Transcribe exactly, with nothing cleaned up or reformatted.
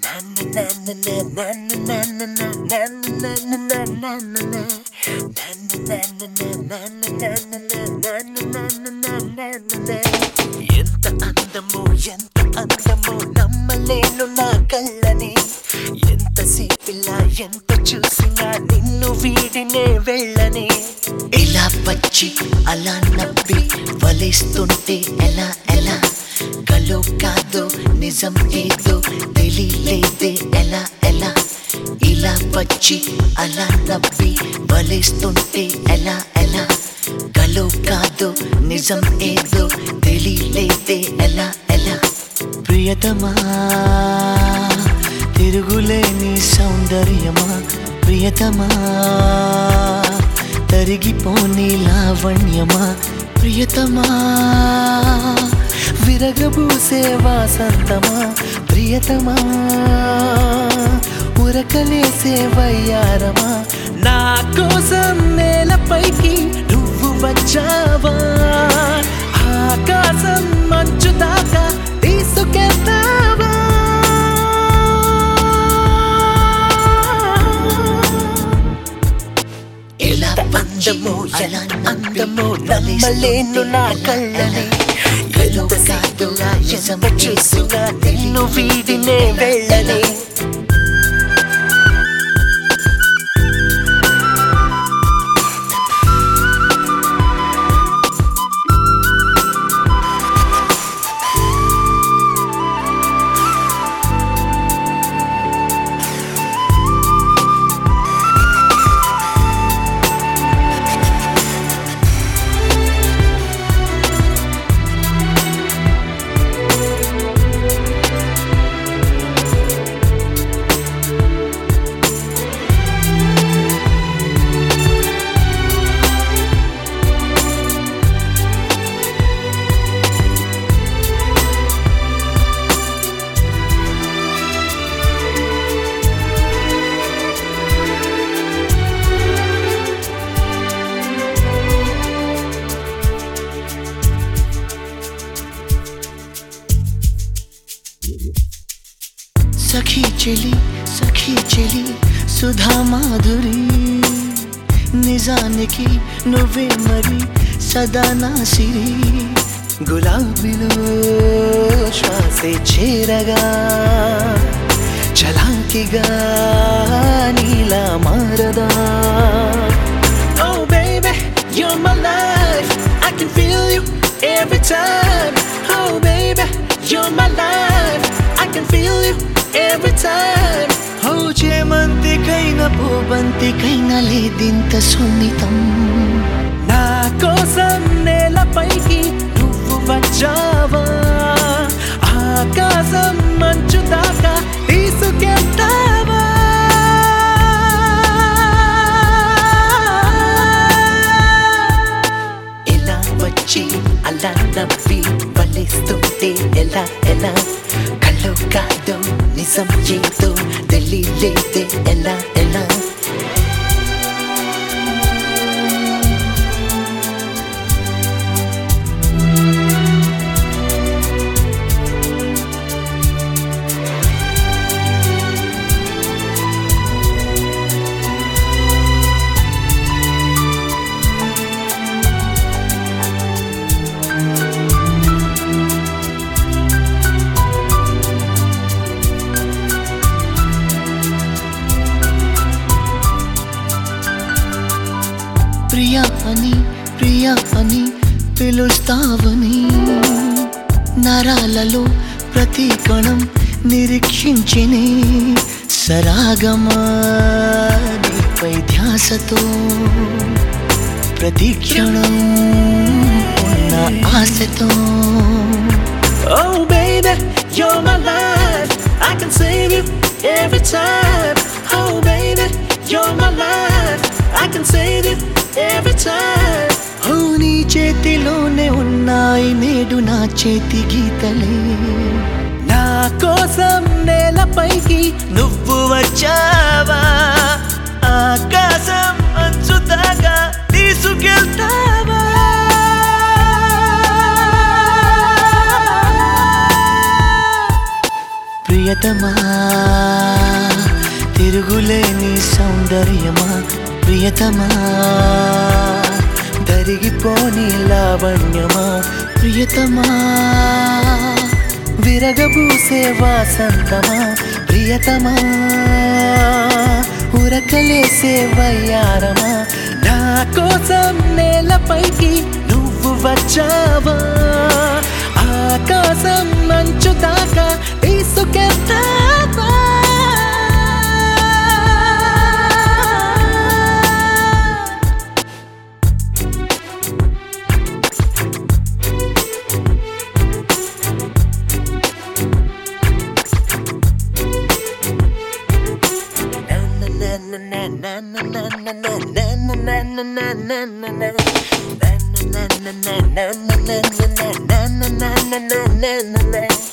ఎంత అందమో ఎంత అందమో నమ్మలేను నా కళ్ళని. ఎంతసేపిలా ఎంత చూసినా నిన్ను వీడినే వెళ్ళని. ఇలా వచ్చి అలా నవ్వి వలేస్తుంటే ఎలా ఎలా, కలో కాదో నిజం ఏదో తెలియలేదే ఎలా ఎలా. ఇలా వచ్చి అలా నవ్వి వలేస్తుంటే ఎలా ఎలా, కలో కాదో నిజం ఏదో తెలియలేదే ఎలా ఎలా. ప్రియతమా తిరుగులేని సౌందర్యమా, ప్రియతమా తరిగిపోని లావణ్యమా, ప్రియతమా విరగబూసే వాసంతమా, ప్రియతమా ఉరకలేసే వయ్యారమా. నా కోసం నేలపైకి నువ్వు వచ్చావా, ఆకాశం మంచు దాకా తీసుకెళ్తావా. ఎలా అందమో ఎలా అందమో నమ్మలేను నా కళ్ళని. ఎంతసేపులా ఎంత చూసినా నిన్ను వీడినే వెళ్ళని. సఖీ చెలి సఖీ చెలి సుధా మాధురి, నిజానికి నువ్వే మరి సదా నా సిరి. గులాబీలో శ్వాసే చేరగా చలాకిగా నీలా మారదా. Oh baby, you're my life, I can feel you every time. Oh baby, you're my life, I can feel you every time. ఓ చేమంతికైనా పూబంతికైనా లేదింత సున్నితం. నా కోసం నేలపైకి నువ్వు వచ్చావా, ఆకాశం మంచు దాకా తీసుకెళ్తావా. ఇలా వచ్చి అలా నవ్వి వలేస్తుంటే ఎలా ఎలా, కల్లో కాదో నిజం ఏదో తెలియలేదే ఎలా ఎలా. ప్రియా అని ప్రియా అని పిలుస్తావని, నరాలలో ప్రతి కణం నిరీక్షించినే. సరాగమా నీపై ధ్యాసతో ప్రతి క్షణం ఉన్న ఆశతో. Oh baby, you're my life, I can save you every time. Oh baby, you're my life, I can save you every time. ఓ నీ చేతిలోనే ఉన్నాయి నేడు నా చేతి గీతలే. నా కోసం నేలపైకి నువ్వు వచ్చావా, ఆకాశం మంచు దాకా తీసుకెళ్తావా. ప్రియతమా ప్రియతమా తిరుగులేని సౌందర్యమా ప్రియతమా దరిగిపోని లావణ్యమా ప్రియతమా విరగబూసే వాసంతమా ప్రియతమా ఉరకలేసే వయ్యారమా నా కోసం నేలపైకి నువ్వు వచ్చావా ఆకాశం మంచు దాకా తీసుకెళ్తావా na na na na na na na na na na na na na na na